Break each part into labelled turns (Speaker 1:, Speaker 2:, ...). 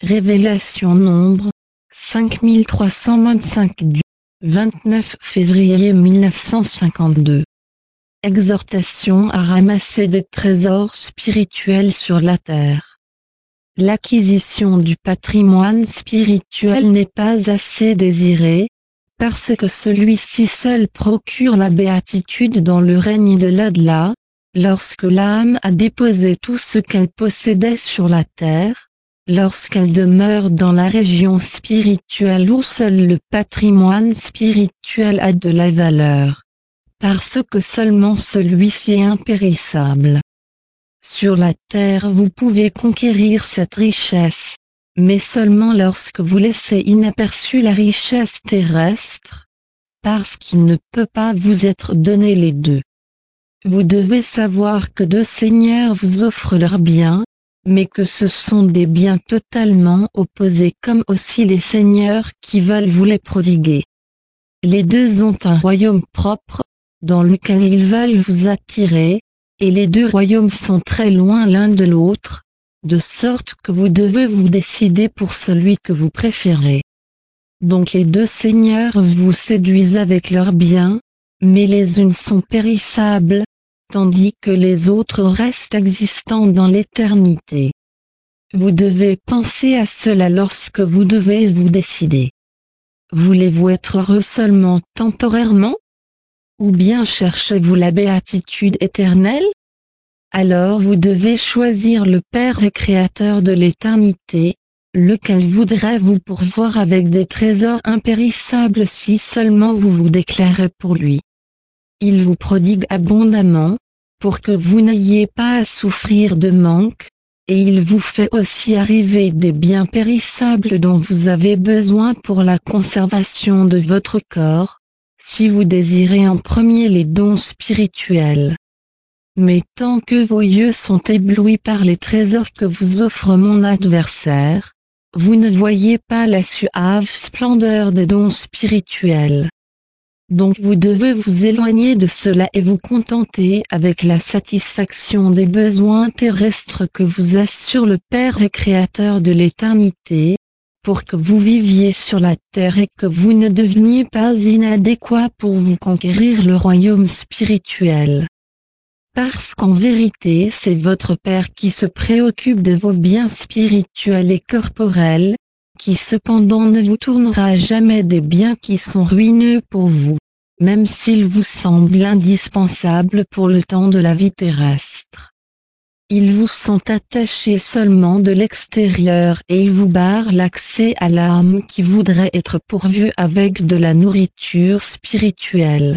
Speaker 1: Révélation Nombre 5325 du 29 février 1952. Exhortation à ramasser des trésors spirituels sur la terre. L'acquisition du patrimoine spirituel n'est pas assez désirée, parce que celui-ci seul procure la béatitude dans le règne de l'au-delà, lorsque l'âme a déposé tout ce qu'elle possédait sur la terre, lorsqu'elle demeure dans la région spirituelle où seul le patrimoine spirituel a de la valeur, parce que seulement celui-ci est impérissable. Sur la terre vous pouvez conquérir cette richesse, mais seulement lorsque vous laissez inaperçue la richesse terrestre, parce qu'il ne peut pas vous être donné les deux. Vous devez savoir que deux seigneurs vous offrent leurs biens, mais que ce sont des biens totalement opposés, comme aussi les seigneurs qui veulent vous les prodiguer. Les deux ont un royaume propre, dans lequel ils veulent vous attirer, et les deux royaumes sont très loin l'un de l'autre, de sorte que vous devez vous décider pour celui que vous préférez. Donc les deux seigneurs vous séduisent avec leurs biens, mais les unes sont périssables, tandis que les autres restent existants dans l'éternité. Vous devez penser à cela lorsque vous devez vous décider. Voulez-vous être heureux seulement temporairement? Ou bien cherchez-vous la béatitude éternelle? Alors vous devez choisir le Père et Créateur de l'éternité, lequel voudrait vous pourvoir avec des trésors impérissables si seulement vous vous déclarez pour lui. Il vous prodigue abondamment, pour que vous n'ayez pas à souffrir de manque, et il vous fait aussi arriver des biens périssables dont vous avez besoin pour la conservation de votre corps, si vous désirez en premier les dons spirituels. Mais tant que vos yeux sont éblouis par les trésors que vous offre mon adversaire, vous ne voyez pas la suave splendeur des dons spirituels. Donc vous devez vous éloigner de cela et vous contenter avec la satisfaction des besoins terrestres que vous assure le Père et Créateur de l'éternité, pour que vous viviez sur la terre et que vous ne deveniez pas inadéquat pour vous conquérir le royaume spirituel. Parce qu'en vérité c'est votre Père qui se préoccupe de vos biens spirituels et corporels, qui cependant ne vous tournera jamais des biens qui sont ruineux pour vous, même s'ils vous semblent indispensables pour le temps de la vie terrestre. Ils vous sont attachés seulement de l'extérieur et ils vous barrent l'accès à l'âme qui voudrait être pourvue avec de la nourriture spirituelle.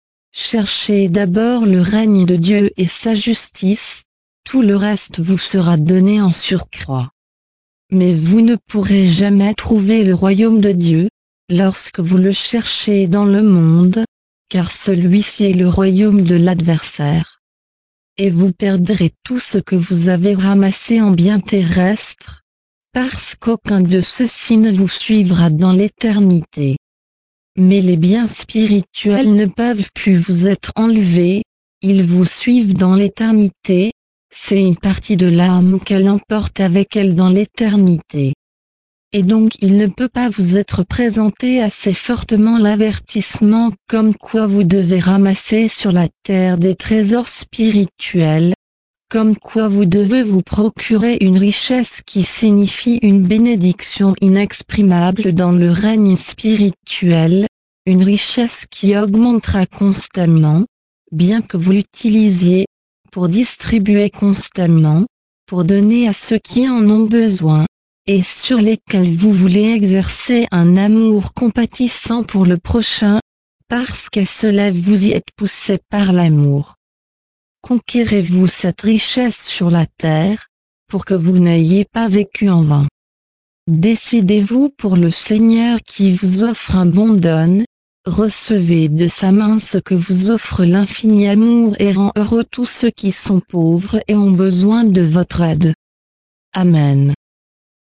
Speaker 1: Cherchez d'abord le règne de Dieu et sa justice, tout le reste vous sera donné en surcroît. Mais vous ne pourrez jamais trouver le royaume de Dieu, lorsque vous le cherchez dans le monde, car celui-ci est le royaume de l'adversaire. Et vous perdrez tout ce que vous avez ramassé en biens terrestres, parce qu'aucun de ceux-ci ne vous suivra dans l'éternité. Mais les biens spirituels ne peuvent plus vous être enlevés, ils vous suivent dans l'éternité, c'est une partie de l'âme qu'elle emporte avec elle dans l'éternité. Et donc il ne peut pas vous être présenté assez fortement l'avertissement comme quoi vous devez ramasser sur la terre des trésors spirituels, comme quoi vous devez vous procurer une richesse qui signifie une bénédiction inexprimable dans le règne spirituel, une richesse qui augmentera constamment, bien que vous l'utilisiez, pour distribuer constamment, pour donner à ceux qui en ont besoin, et sur lesquels vous voulez exercer un amour compatissant pour le prochain, parce qu'à cela vous y êtes poussé par l'amour. Conquérez-vous cette richesse sur la terre, pour que vous n'ayez pas vécu en vain. Décidez-vous pour le Seigneur qui vous offre un bon don, recevez de sa main ce que vous offre l'infini amour et rend heureux tous ceux qui sont pauvres et ont besoin de votre aide. Amen.